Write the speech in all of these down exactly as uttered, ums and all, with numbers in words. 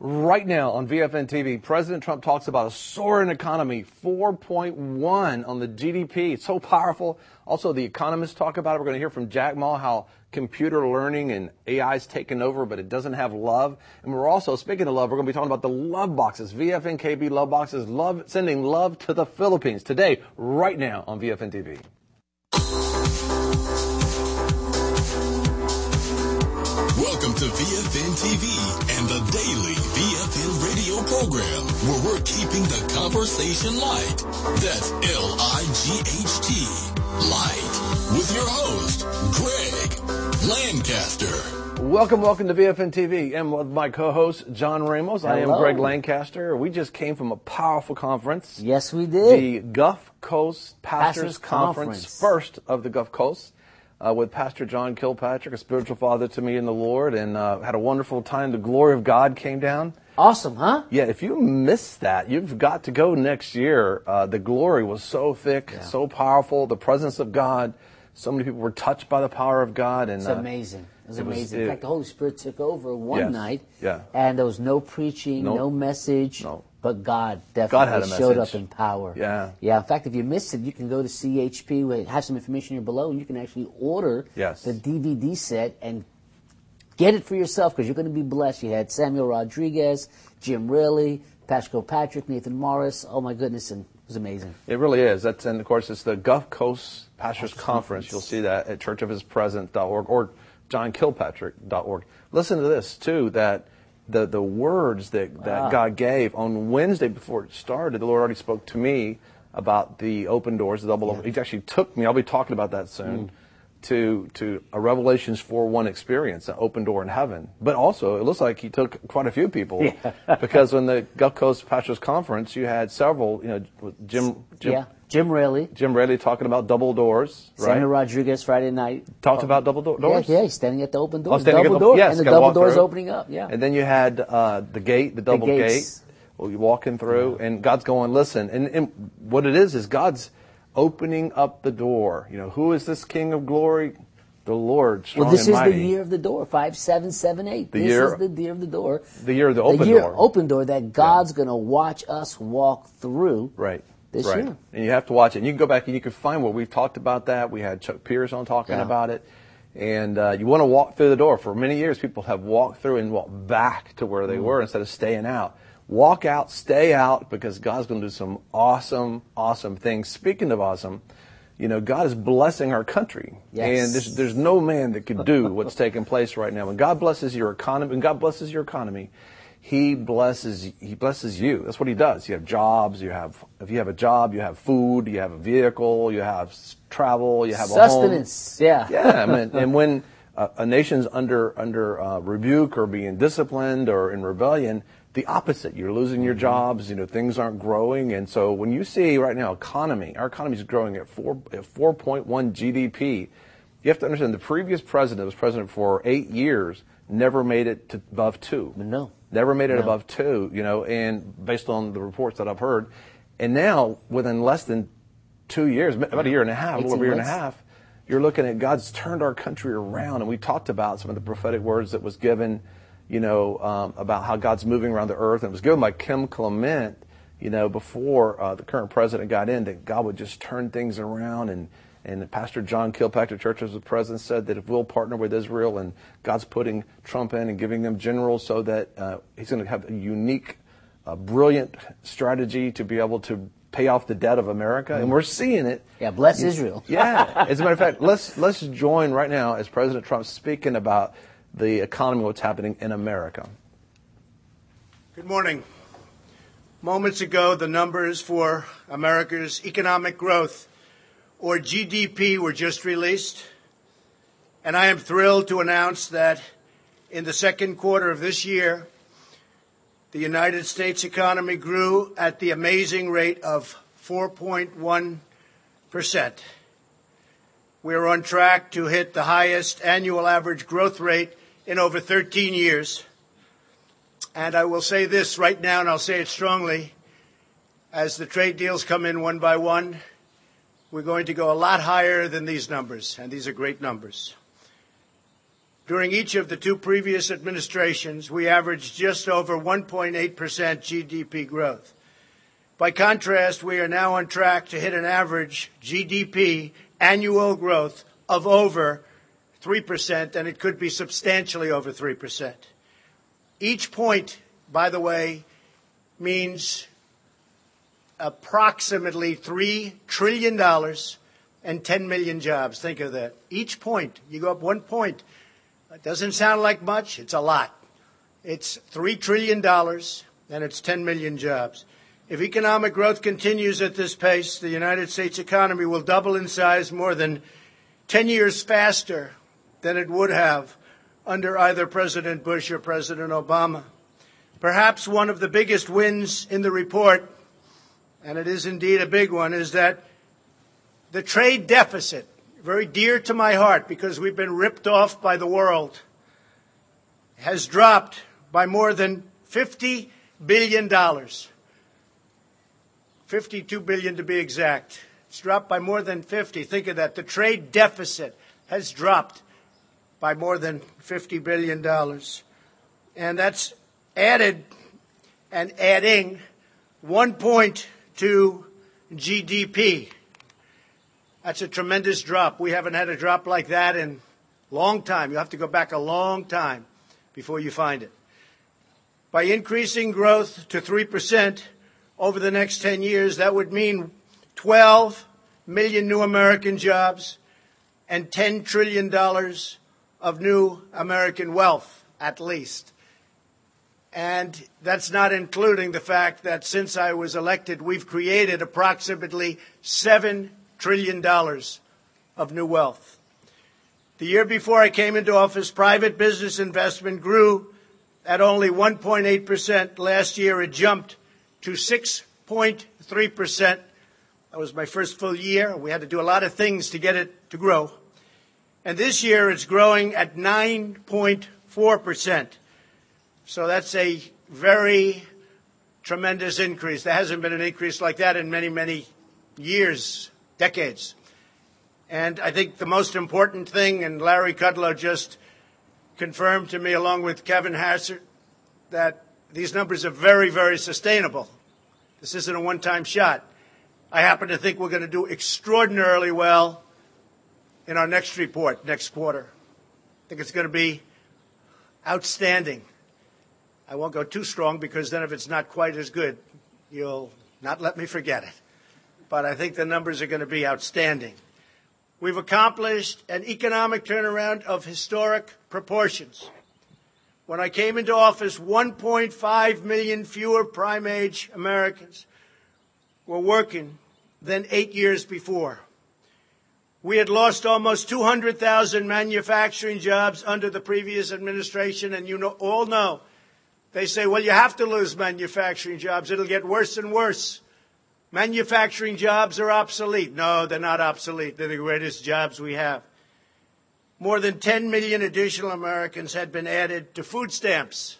Right now on V F N T V, President Trump talks about a soaring economy, four point one on the G D P. It's so powerful. Also, the economists talk about it. We're going to hear from Jack Ma how computer learning and A I is taking over, but it doesn't have love. And we're also, speaking of love, we're going to be talking about the love boxes, V F N K B love boxes, love sending love to the Philippines today, right now on V F N T V. Welcome to V F N T V and the daily V F N radio program, where we're keeping the conversation light. That's L I G H T, light, with your host, Greg Lancaster. Welcome, welcome to V F N T V, and with my co-host, John Ramos. Hello. I am Greg Lancaster. We just came from a powerful conference. Yes, we did. The Gulf Coast Pastors, Pastors Conference, Conference. first of the Gulf Coast. Uh, with Pastor John Kilpatrick, a spiritual father to me in the Lord, and uh, had a wonderful time. The glory of God came down. Awesome, huh? Yeah, if you missed that, you've got to go next year. Uh, the glory was so thick, Yeah. so powerful, the presence of God. So many people were touched by the power of God. And It's uh, amazing. It was it was- amazing. it- In fact, the Holy Spirit took over one Yes. night, Yeah. and there was no preaching, Nope. no message, No. but God definitely had a showed message. up in power. Yeah. Yeah, in fact, if you missed it, you can go to C H P. We have some information here below, and you can actually order Yes. the D V D set and get it for yourself, because you're going to be blessed. You had Samuel Rodriguez, Jim Riley, Pastor Kilpatrick, Nathan Morris. Oh, my goodness, and it was amazing. It really is. That's, and of course, it's the Gulf Coast Pastors Pastors Conference. Conference. You'll see that at church of his presence dot org or john kilpatrick dot org. Listen to this, too, that the, the words that, that Ah. God gave on Wednesday before it started, the Lord already spoke to me about the open doors, the double Yeah. open. He actually took me, I'll be talking about that soon, to to a Revelations four one experience, an open door in heaven. But also, it looks like he took quite a few people, because when the Gulf Coast Pastors Conference, you had several, you know, Jim, Jim yeah, Jim Riley, Jim Raley talking about double doors, right? Samuel Rodriguez Friday night. Talked about double do- doors. Yeah, yeah, he's standing at the open door. Oh, standing at double the- door, yes, and the gotta double walk door's through. opening up. Yeah, And then you had uh, the gate, the double gates. gate. Well, you're walking through, and God's going, listen. And, and what it is is God's opening up the door. You know, who is this King of Glory? The Lord, strong well, this and is mighty. the year of the door, five seven seven eight. The This year- is the year of the door. The year of the open the year door. open door that God's going to watch us walk through. Right. This right. year. And you have to watch it. And you can go back and you can find where we've talked about that. We had Chuck Pierce on talking Yeah. about it. And uh, you want to walk through the door. For many years, people have walked through and walked back to where they Mm. were instead of staying out. Walk out, stay out, because God's going to do some awesome, awesome things. Speaking of awesome, you know, God is blessing our country. Yes. And there's, there's no man that could do what's taking place right now. When God blesses your economy, when God blesses your economy, He blesses, He blesses you. That's what He does. You have jobs, you have, if you have a job, you have food, you have a vehicle, you have s- travel, you have a home. Sustenance. Yeah. Yeah, I mean, and when a, a nation's under under uh, rebuke or being disciplined or in rebellion, the opposite. You're losing your jobs. You know, things aren't growing, and so when you see right now economy, our economy is growing at four at four point one G D P. You have to understand the previous president was president for eight years, never made it to above two. No. Never made it No. above two. You know, and based on the reports that I've heard, and now within less than two years, about a year and a half, a little over a year and a eighteen months. half. You're looking at God's turned our country around, and we talked about some of the prophetic words that was given, you know, um, about how God's moving around the earth. And it was given by Kim Clement, you know, before uh, the current president got in, that God would just turn things around. And, and Pastor John Kilpatrick, Church as the President, said that if we'll partner with Israel, and God's putting Trump in and giving them generals so that uh, he's going to have a unique, uh, brilliant strategy to be able to pay off the debt of America. And we're seeing it. Yeah, bless Israel. Yeah. As a matter of fact, let's let's join right now as President Trump's speaking about the economy, what's happening in America. Good morning. Moments ago, the numbers for America's economic growth, or G D P, were just released. And I am thrilled to announce that in the second quarter of this year, the United States economy grew at the amazing rate of four point one percent. We are on track to hit the highest annual average growth rate in over thirteen years. And I will say this right now, and I'll say it strongly, as the trade deals come in one by one, we're going to go a lot higher than these numbers, and these are great numbers. During each of the two previous administrations, we averaged just over one point eight percent G D P growth. By contrast, we are now on track to hit an average G D P annual growth of over three percent, and it could be substantially over three percent. Each point, by the way, means approximately three trillion dollars and ten million jobs. Think of that. Each point, you go up one point. It doesn't sound like much. It's a lot. It's three trillion dollars and it's ten million jobs. If economic growth continues at this pace, the United States economy will double in size more than ten years faster than it would have under either President Bush or President Obama. Perhaps one of the biggest wins in the report, and it is indeed a big one, is that the trade deficit, very dear to my heart because we've been ripped off by the world, has dropped by more than fifty billion dollars. fifty-two billion dollars to be exact. It's dropped by more than fifty. Think of that. The trade deficit has dropped by more than fifty billion dollars. And that's added and adding one point to G D P. That's a tremendous drop. We haven't had a drop like that in a long time. You have to go back a long time before you find it. By increasing growth to three percent over the next ten years, that would mean twelve million new American jobs and ten trillion dollars of new American wealth, at least. And that's not including the fact that since I was elected, we've created approximately seven trillion dollars of new wealth. The year before I came into office, private business investment grew at only one point eight percent. Last year, it jumped to six point three percent. That was my first full year. We had to do a lot of things to get it to grow. And this year, it's growing at nine point four percent. So that's a very tremendous increase. There hasn't been an increase like that in many, many years, decades. And I think the most important thing, and Larry Kudlow just confirmed to me along with Kevin Hassert, that these numbers are very, very sustainable. This isn't a one-time shot. I happen to think we're going to do extraordinarily well in our next report, next quarter. I think it's going to be outstanding. I won't go too strong because then if it's not quite as good, you'll not let me forget it. But I think the numbers are going to be outstanding. We've accomplished an economic turnaround of historic proportions. When I came into office, one point five million fewer prime-age Americans were working than eight years before. We had lost almost two hundred thousand manufacturing jobs under the previous administration, and you know, all know, they say, well, you have to lose manufacturing jobs. It'll get worse and worse. Manufacturing jobs are obsolete. No, they're not obsolete. They're the greatest jobs we have. More than ten million additional Americans had been added to food stamps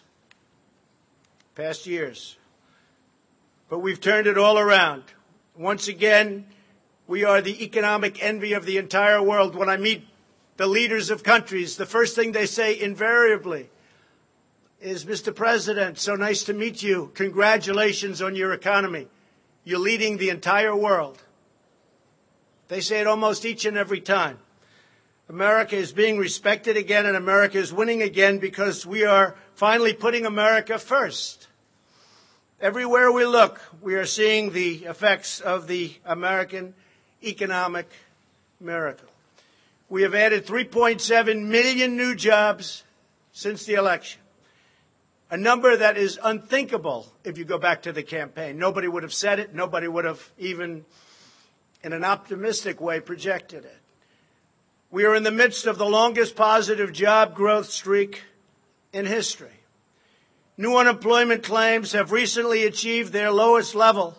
past years. But we've turned it all around. Once again, we are the economic envy of the entire world. When I meet the leaders of countries, the first thing they say invariably is, Mister President, so nice to meet you. Congratulations on your economy. You're leading the entire world. They say it almost each and every time. America is being respected again, and America is winning again because we are finally putting America first. Everywhere we look, we are seeing the effects of the American economic miracle. We have added three point seven million new jobs since the election, a number that is unthinkable if you go back to the campaign. Nobody would have said it. Nobody would have even, in an optimistic way, projected it. We are in the midst of the longest positive job growth streak in history. New unemployment claims have recently achieved their lowest level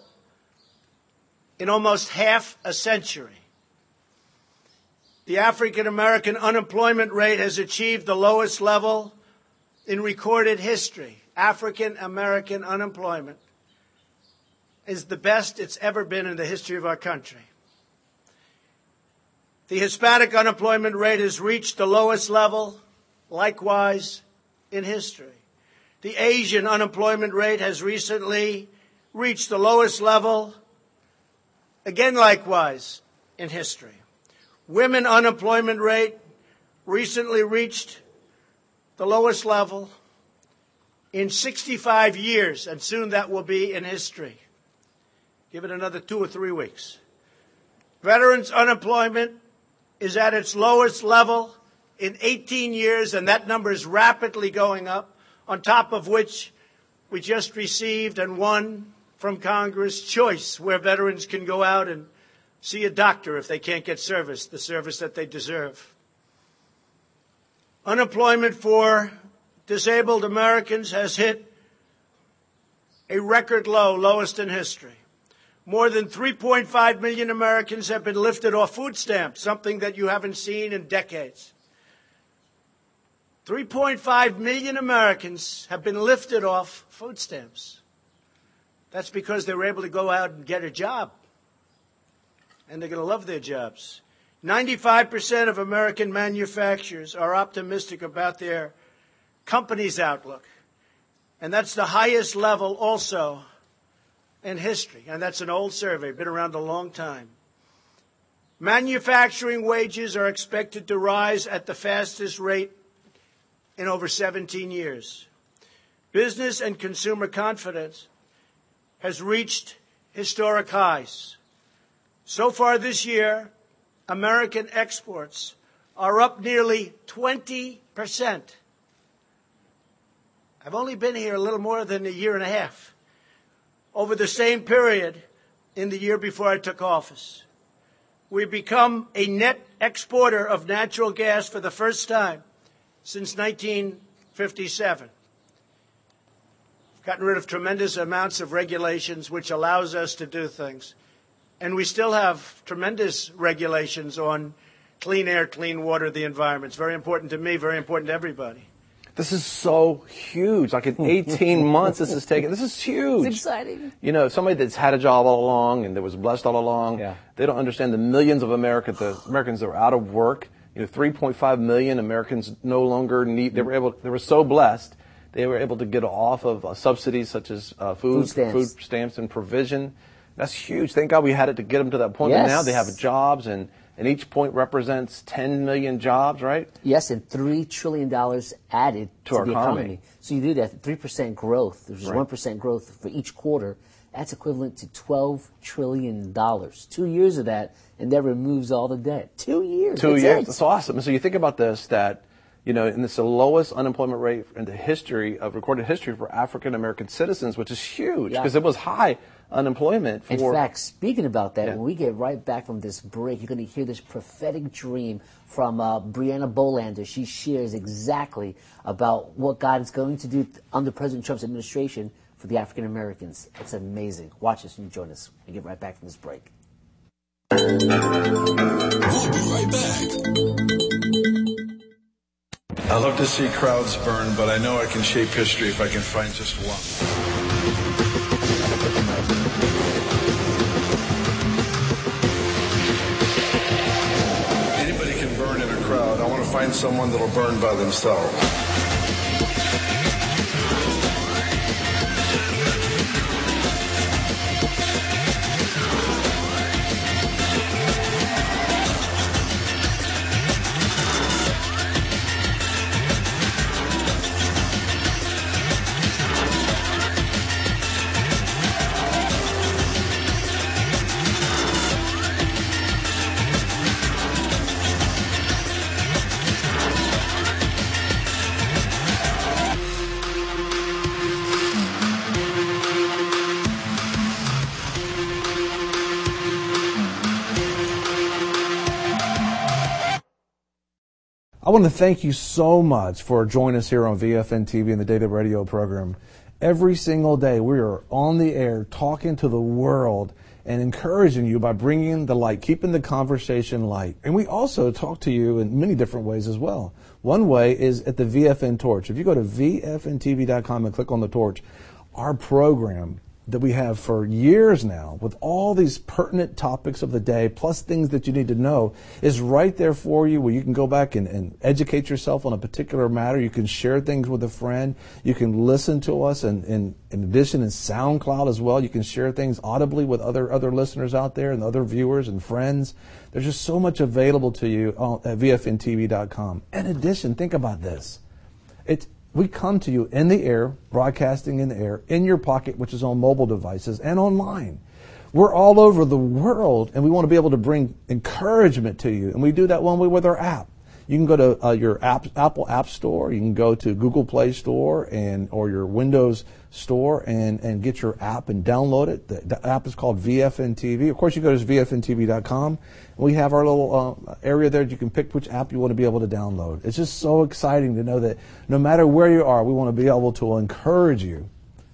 in almost half a century. The African American unemployment rate has achieved the lowest level in recorded history. African American unemployment is the best it's ever been in the history of our country. The Hispanic unemployment rate has reached the lowest level, likewise in history. The Asian unemployment rate has recently reached the lowest level, again likewise in history. Women unemployment rate recently reached the lowest level in sixty-five years, and soon that will be in history. Give it another two or three weeks. Veterans unemployment is at its lowest level in eighteen years, and that number is rapidly going up, on top of which we just received and won from Congress choice, where veterans can go out and see a doctor if they can't get service, the service that they deserve. Unemployment for disabled Americans has hit a record low, lowest in history. More than three point five million Americans have been lifted off food stamps, something that you haven't seen in decades. three point five million Americans have been lifted off food stamps. That's because they were able to go out and get a job. And they're going to love their jobs. ninety-five percent of American manufacturers are optimistic about their company's outlook. And that's the highest level also in history. And that's an old survey, been around a long time. Manufacturing wages are expected to rise at the fastest rate in over seventeen years. Business and consumer confidence has reached historic highs. So far this year, American exports are up nearly twenty percent. I've only been here a little more than a year and a half. Over the same period in the year before I took office, we've become a net exporter of natural gas for the first time since nineteen fifty-seven. We've gotten rid of tremendous amounts of regulations, which allows us to do things. And we still have tremendous regulations on clean air, clean water, the environment. It's very important to me, very important to everybody. This is so huge. Like in eighteen months, this is taken. This is huge. It's exciting. You know, somebody that's had a job all along and that was blessed all along, Yeah. they don't understand the millions of America, the Americans that are out of work. You know, three point five million Americans no longer need, they were able, they were so blessed, they were able to get off of uh, subsidies such as uh, food, Food stamps. food stamps and provision. That's huge. Thank God we had it to get them to that point. Yes. And now they have jobs, and, and each point represents ten million jobs, right? Yes, and three trillion dollars added To to, our the economy. economy. So you do that, three percent growth, which is Right. one percent growth for each quarter. That's equivalent to twelve trillion dollars. Two years of that, and that removes all the debt. Two years. Two that's years. it. That's awesome. And so you think about this, that, you know, and it's the lowest unemployment rate in the history of recorded history for African American citizens, which is huge Yeah. because it was high unemployment for. In fact, speaking about that, Yeah. when we get right back from this break, you're going to hear this prophetic dream from uh, Brianna Bolander. She shares exactly about what God is going to do under President Trump's administration for the African Americans. It's amazing. Watch us and join us. We get right back from this break. We'll be right back. I love to see crowds burn, but I know I can shape history if I can find just one. Anybody can burn in a crowd. I want to find someone that'll burn by themselves. I want to thank you so much for joining us here on V F N T V and the Daily Radio program. Every single day we are on the air talking to the world and encouraging you by bringing the light, keeping the conversation light. And we also talk to you in many different ways as well. One way is at the V F N Torch. If you go to V F N T V dot com and click on the torch, our program that we have for years now with all these pertinent topics of the day, plus things that you need to know, is right there for you where you can go back and, and educate yourself on a particular matter. You can share things with a friend. You can listen to us, and, and in addition in SoundCloud as well. You can share things audibly with other, other listeners out there and other viewers and friends. There's just so much available to you at V F N T V dot com. In addition, think about this. It's We come to you in the air, broadcasting in the air, in your pocket, which is on mobile devices, and online. We're all over the world, and we want to be able to bring encouragement to you. And we do that one way with our app. You can go to uh, your app, Apple App Store. You can go to Google Play Store and or your Windows Store and, and get your app and download it. The, the app is called V F N T V. Of course, you go to V F N T V dot com. We have our little uh, area there that you can pick which app you want to be able to download. It's just so exciting to know that no matter where you are, we want to be able to encourage you.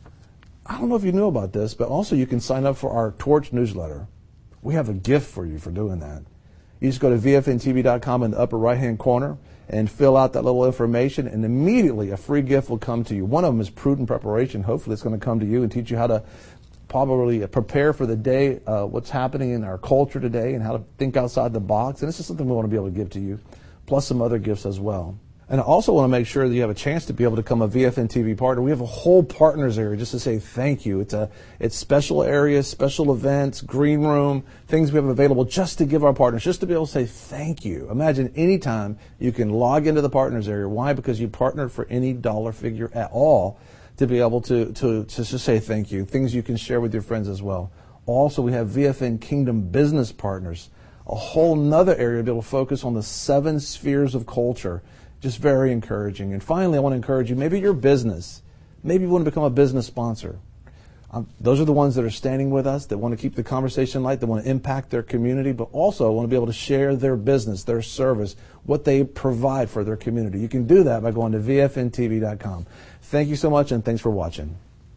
I don't know if you knew about this, but also you can sign up for our Torch newsletter. We have a gift for you for doing that. You just go to V F N T V dot com in the upper right-hand corner and fill out that little information, and immediately a free gift will come to you. One of them is Prudent Preparation. Hopefully it's going to come to you and teach you how to probably prepare for the day, uh, what's happening in our culture today, and how to think outside the box. And this is something we want to be able to give to you, plus some other gifts as well. And I also want to make sure that you have a chance to be able to become a V F N T V partner. We have a whole partners area just to say thank you. It's a it's special areas, special events, green room, things we have available just to give our partners, just to be able to say thank you. Imagine any time you can log into the partners area. Why? Because you partnered for any dollar figure at all to be able to, to, to just say thank you. Things you can share with your friends as well. Also, we have V F N Kingdom Business Partners, a whole nother area to be able to focus on the seven spheres of culture. Just very encouraging. And finally, I want to encourage you, maybe your business, maybe you want to become a business sponsor. Um, those are the ones that are standing with us, that want to keep the conversation light, that want to impact their community, but also want to be able to share their business, their service, what they provide for their community. You can do that by going to V F N T V dot com. Thank you so much, and thanks for watching.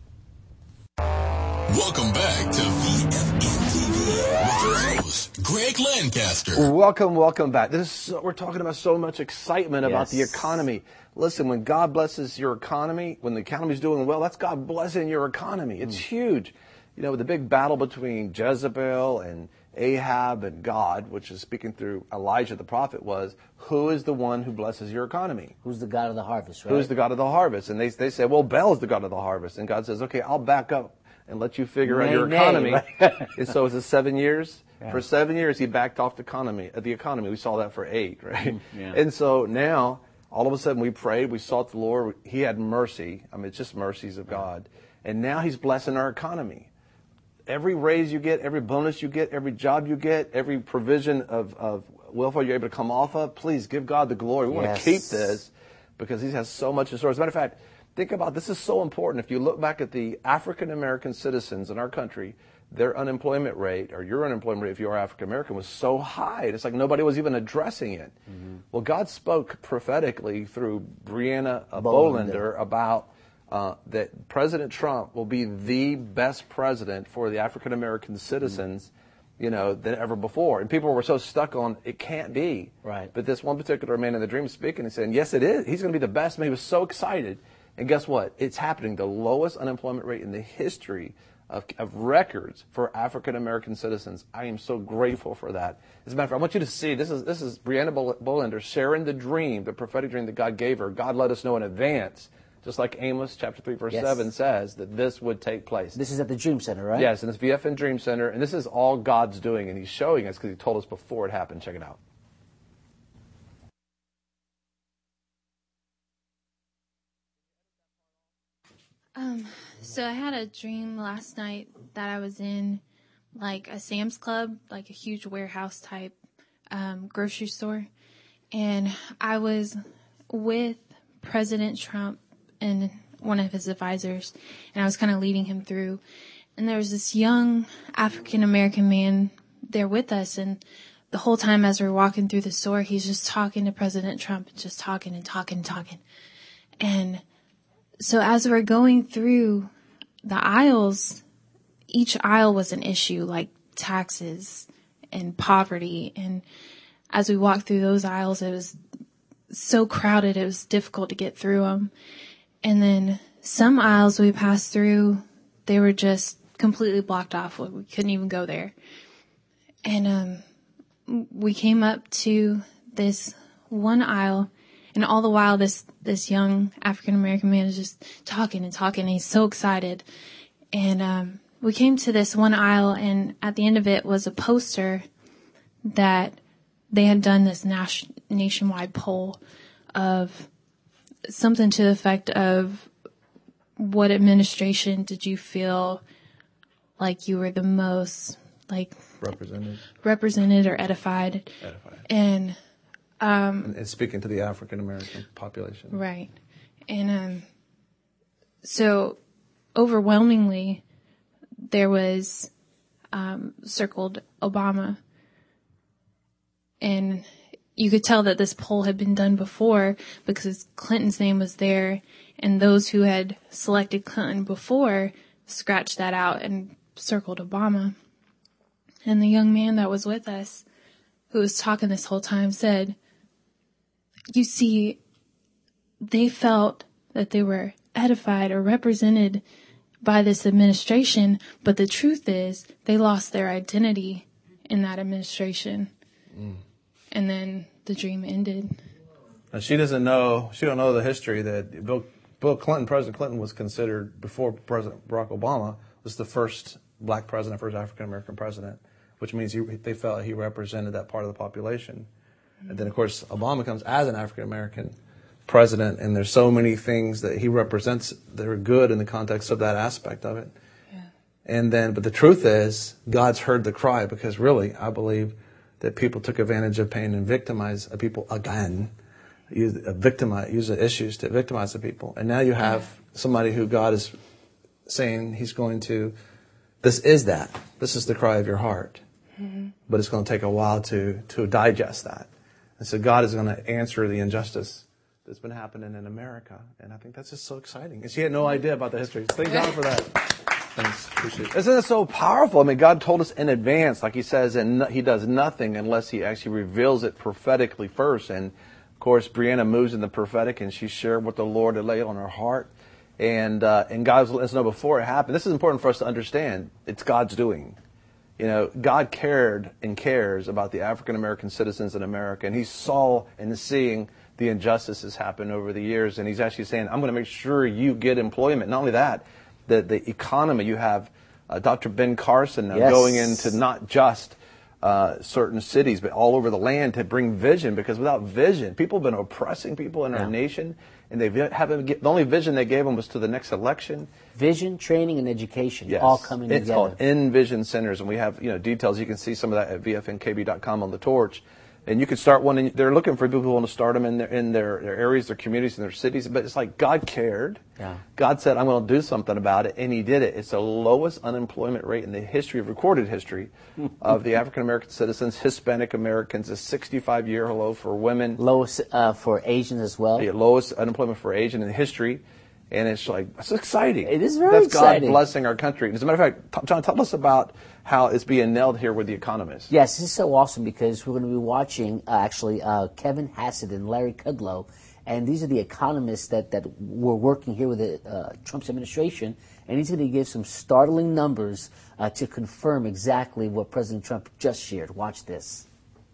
Welcome back to V F N T V with your host, Greg Lancaster. Welcome, welcome back. This is so, we're talking about so much excitement about Yes. the economy. Listen, when God blesses your economy, when the economy's doing well, that's God blessing your economy. It's mm. huge. You know, the big battle between Jezebel and Ahab and God, which is speaking through Elijah the prophet, was who is the one who blesses your economy? Who's the God of the harvest, right? Who's the God of the harvest? And they they say, well, Baal is the God of the harvest. And God says, okay, I'll back up and let you figure nay, out your nay, economy. right? And so it's a seven years. Yeah. For seven years, he backed off the economy. Uh, the economy, we saw that for eight, right? Yeah. And so now, all of a sudden, we prayed, we sought the Lord. He had mercy. I mean, it's just mercies of God. And now He's blessing our economy. Every raise you get, every bonus you get, every job you get, every provision of, of welfare you're able to come off of, please give God the glory. We Yes. want to keep this because He has so much in store. As a matter of fact, think about this is so important. If you look back at the African American citizens in our country, their unemployment rate, or your unemployment rate if you are African American, was so high. It's like nobody was even addressing it. Mm-hmm. Well, God spoke prophetically through Brianna Bolander, Bolander about uh, that President Trump will be the best president for the African American citizens, mm-hmm. you know, than ever before. And people were so stuck on it can't be. Right. But this one particular man in the dream speaking and saying, yes, it is. He's going to be the best. And he was so excited. And guess what? It's happening. The lowest unemployment rate in the history Of, of records for African American citizens. I am so grateful for that. As a matter of fact, I want you to see this is this is Brianna Bolander sharing the dream, the prophetic dream that God gave her. God let us know in advance, just like Amos chapter three verse Yes. seven says, that this would take place. This is at the Dream Center, right? Yes, and it's V F N Dream Center, and this is all God's doing, and He's showing us because He told us before it happened. Check it out. Um, so I had a dream last night that I was in like a Sam's Club, like a huge warehouse type um, grocery store. And I was with President Trump and one of his advisors, and I was kind of leading him through. And there was this young African-American man there with us, and the whole time as we were walking through the store, he's just talking to President Trump, just talking and talking and talking. And so as we're going through the aisles, each aisle was an issue, like taxes and poverty. And as we walked through those aisles, it was so crowded, it was difficult to get through them. And then some aisles we passed through, they were just completely blocked off. We couldn't even go there. And um, we came up to this one aisle, and all the while this, this young African-American man is just talking and talking, and he's so excited. And um, we came to this one aisle, and at the end of it was a poster that they had done this nas- nationwide poll of something to the effect of, what administration did you feel like you were the most, like, Represented. represented or edified? Edified. And, um, And, and speaking to the African American population. right. And, um, so overwhelmingly there was, um, circled Obama. And you could tell that this poll had been done before because Clinton's name was there, and those who had selected Clinton before scratched that out and circled Obama. And the young man that was with us, who was talking this whole time, said, you see, they felt that they were edified or represented by this administration, but the truth is they lost their identity in that administration. Mm. And then the dream ended. Now, she doesn't know, she don't know the history that Bill, Bill Clinton, President Clinton was considered, before President Barack Obama, was the first black president, first African-American president, which means he, they felt he represented that part of the population. Mm-hmm. And then, of course, Obama comes as an African-American president, and there's so many things that he represents that are good in the context of that aspect of it. Yeah. And then, but the truth is, God's heard the cry, because really, I believe that people took advantage of pain and victimized people again, use, uh, victimize, use the issues to victimize the people. And now you have somebody who God is saying he's going to, this is that. This is the cry of your heart. Mm-hmm. But it's going to take a while to, to digest that. And so God is going to answer the injustice that's been happening in America. And I think that's just so exciting. And she had no idea about the history. Thank God for that. Thanks. Appreciate it. Isn't it so powerful? I mean, God told us in advance, like he says, and no, he does nothing unless he actually reveals it prophetically first. And, of course, Brianna moves in the prophetic, and she shared what the Lord had laid on her heart. And uh, and God was letting us know before it happened. This is important for us to understand. It's God's doing. You know, God cared and cares about the African-American citizens in America. And he saw and is seeing the injustices happen over the years. And he's actually saying, I'm going to make sure you get employment. Not only that, the, the economy, you have uh, Doctor Ben Carson now yes. going into not just uh, certain cities, but all over the land to bring vision, because without vision, people have been oppressing people in yeah. our nation, and they haven't get, the only vision they gave them was to the next election. Vision, training, and education yes. all coming it's together. It's called Envision Centers, and we have you know details. You can see some of that at V F N K B dot com on the torch. And you could start one, and they're looking for people who want to start them in their in their, their areas, their communities, and their cities. But it's like God cared. Yeah. God said, I'm going to do something about it, and he did it. It's the lowest unemployment rate in the history of recorded history of the African-American citizens. Hispanic Americans, a sixty-five year low for women. Lowest uh, for Asians as well. Yeah, lowest unemployment for Asian in history. And it's like, it's exciting. It is very That's exciting. That's God blessing our country. As a matter of fact, John, tell us about how it's being nailed here with The Economist. Yes, this is so awesome because we're going to be watching, uh, actually, uh, Kevin Hassett and Larry Kudlow. And these are the economists that, that were working here with the uh, Trump's administration. And he's going to give some startling numbers uh, to confirm exactly what President Trump just shared. Watch this.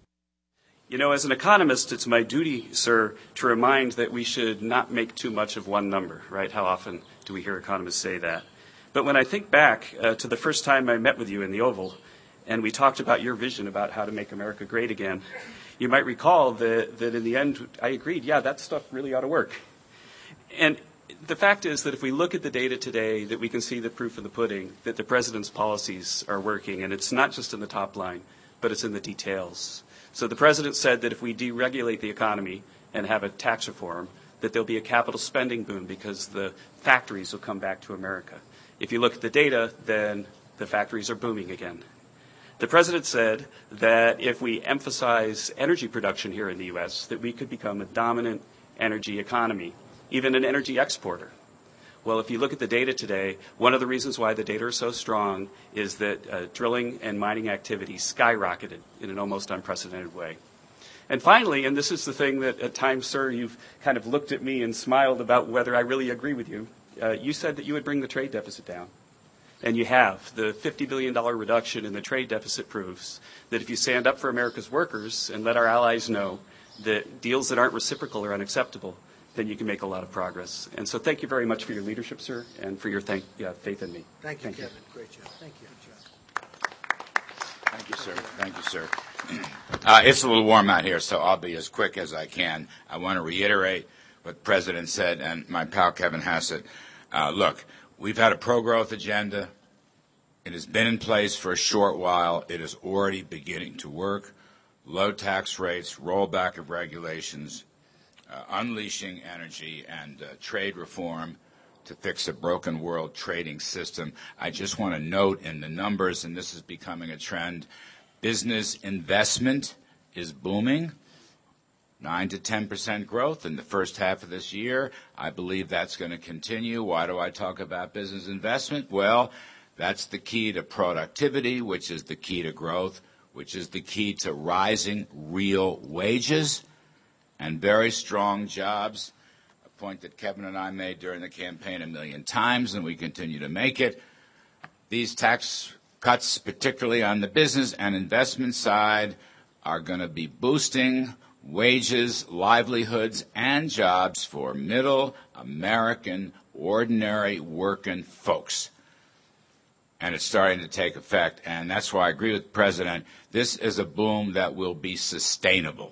You know, as an economist, it's my duty, sir, to remind that we should not make too much of one number, right? How often do we hear economists say that? But when I think back uh, to the first time I met with you in the Oval, and we talked about your vision about how to make America great again, you might recall that, that in the end, I agreed, yeah, that stuff really ought to work. And the fact is that if we look at the data today, that we can see the proof of the pudding, that the president's policies are working. And it's not just in the top line, but it's in the details. So the president said that if we deregulate the economy and have a tax reform, that there'll be a capital spending boom because the factories will come back to America. If you look at the data, then the factories are booming again. The president said that if we emphasize energy production here in the U S, that we could become a dominant energy economy, even an energy exporter. Well, if you look at the data today, one of the reasons why the data are so strong is that uh, drilling and mining activity skyrocketed in an almost unprecedented way. And finally, and this is the thing that at times, sir, you've kind of looked at me and smiled about whether I really agree with you, uh, you said that you would bring the trade deficit down. And you have. The fifty billion dollars reduction in the trade deficit proves that if you stand up for America's workers and let our allies know that deals that aren't reciprocal are unacceptable, then you can make a lot of progress. And so thank you very much for your leadership, sir, and for your thank, yeah, faith in me. Thank you, thank Kevin. You. Great job. Thank you, Thank you, sir. Thank you, sir. Uh, it's a little warm out here, so I'll be as quick as I can. I want to reiterate what the President said and my pal Kevin Hassett. Uh, look, we've had a pro-growth agenda. It has been in place for a short while. It is already beginning to work. Low tax rates, rollback of regulations, uh, unleashing energy, and uh, trade reform to fix a broken world trading system. I just want to note in the numbers, and this is becoming a trend, business investment is booming. nine to ten percent growth in the first half of this year. I believe that's going to continue. Why do I talk about business investment? Well, that's the key to productivity, which is the key to growth, which is the key to rising real wages and very strong jobs, a point that Kevin and I made during the campaign a million times, and we continue to make it. These tax cuts, particularly on the business and investment side, are going to be boosting wages, livelihoods, and jobs for middle American, ordinary working folks. And it's starting to take effect, and that's why I agree with the President. This is a boom that will be sustainable.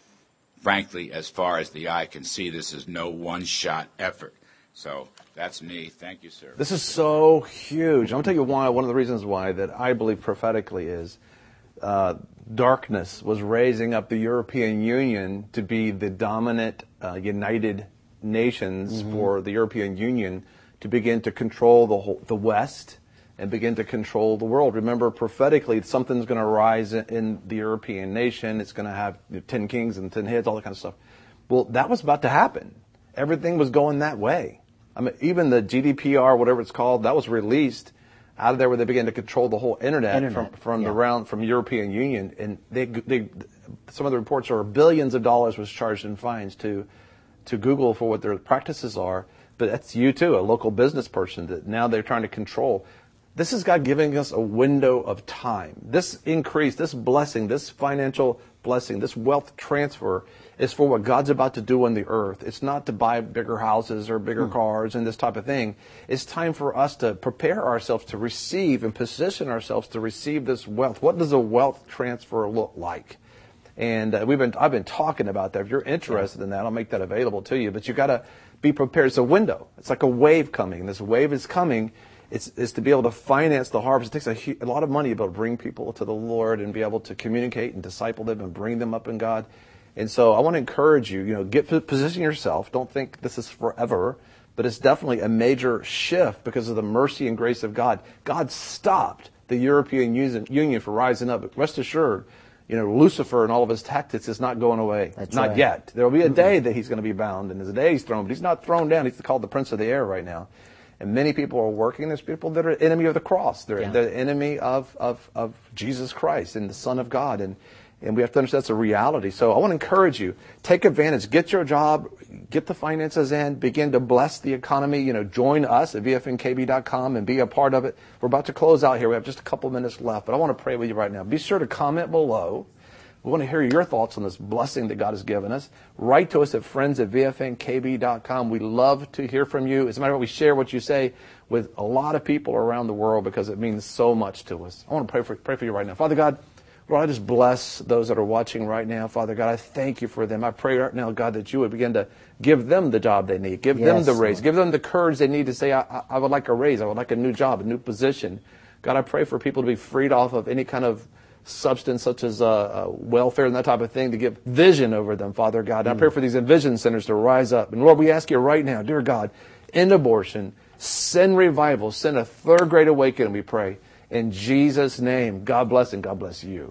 Frankly, as far as the eye can see, this is no one-shot effort. So that's me. Thank you, sir. This is so huge. I'm going to tell you why. One of the reasons why that I believe prophetically is uh, darkness was raising up the European Union to be the dominant uh, United Nations mm-hmm. for the European Union to begin to control the whole, the West and begin to control the world. Remember, prophetically, something's going to rise in, in the European nation. It's going to have you know, ten kings and ten heads, all that kind of stuff. Well, that was about to happen. Everything was going that way. I mean, even the G D P R, whatever it's called, that was released out of there where they began to control the whole internet, internet from from yeah. the round from European Union, and they they some of the reports are billions of dollars was charged in fines to to Google for what their practices are. But that's you too, a local business person that now they're trying to control. This is God giving us a window of time. This increase, this blessing, this financial blessing, this wealth transfer is for what God's about to do on the earth. It's not to buy bigger houses or bigger hmm. cars and this type of thing. It's time for us to prepare ourselves to receive and position ourselves to receive this wealth. What does a wealth transfer look like? And uh, we've been, I've been talking about that. If you're interested yeah. in that, I'll make that available to you. But you got to be prepared. It's a window. It's like a wave coming. This wave is coming. It's, it's to be able to finance the harvest. It takes a, a lot of money to be able to bring people to the Lord and be able to communicate and disciple them and bring them up in God. And so I want to encourage you, you know, get position yourself. Don't think this is forever, but it's definitely a major shift because of the mercy and grace of God. God stopped the European Union from rising up. But rest assured, you know, Lucifer and all of his tactics is not going away. That's not right. yet. There will be a day that he's going to be bound, and there's a day he's thrown, but he's not thrown down. He's called the Prince of the Air right now. And many people are working. There's people that are enemy of the cross. They're yeah. the enemy of, of, of Jesus Christ and the Son of God. And, and we have to understand that's a reality. So I want to encourage you, take advantage, get your job, get the finances in, begin to bless the economy. You know, join us at V F N K B dot com and be a part of it. We're about to close out here. We have just a couple minutes left, but I want to pray with you right now. Be sure to comment below. We want to hear your thoughts on this blessing that God has given us. Write to us at friends at V F N K B dot com. We love to hear from you. As a matter of fact, we share what you say with a lot of people around the world because it means so much to us. I want to pray for, pray for you right now. Father God, Lord, I just bless those that are watching right now. Father God, I thank you for them. I pray right now, God, that you would begin to give them the job they need. Give yes, them the raise. Lord. Give them the courage they need to say, I, I would like a raise. I would like a new job, a new position. God, I pray for people to be freed off of any kind of substance such as uh, uh, welfare and that type of thing, to give vision over them, Father God. And mm. I pray for these Envision centers to rise up. And Lord, we ask you right now, dear God, end abortion, send revival, send a third great awakening, we pray. In Jesus' name, God bless and God bless you.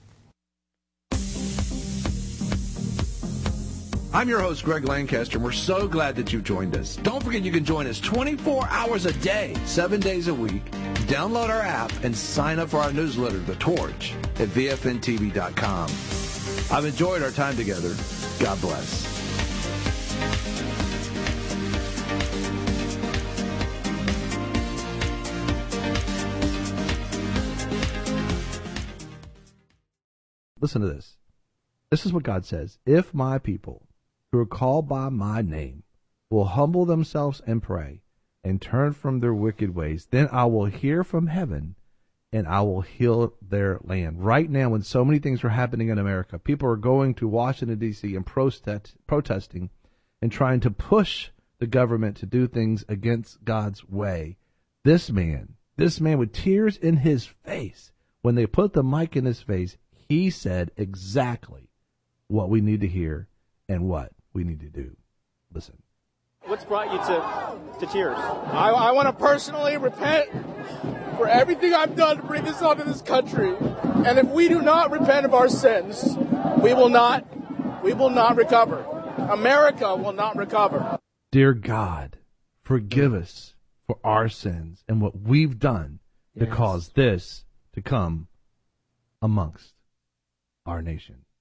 I'm your host, Greg Lancaster, and we're so glad that you've joined us. Don't forget you can join us twenty-four hours a day, seven days a week. Download our app and sign up for our newsletter, The Torch, at V F N T V dot com. I've enjoyed our time together. God bless. Listen to this. This is what God says. If my people who are called by my name will humble themselves and pray and turn from their wicked ways, then I will hear from heaven and I will heal their land. Right now, when so many things are happening in America, people are going to Washington, D C and protest, protesting and trying to push the government to do things against God's way. This man, this man with tears in his face, when they put the mic in his face, he said exactly what we need to hear and what we need to do. Listen. What's brought you to, to tears? I, I want to personally repent for everything I've done to bring this onto this country. And if we do not repent of our sins, we will not, we will not recover. America will not recover. Dear God, forgive us for our sins and what we've done to Yes. cause this to come amongst our nation.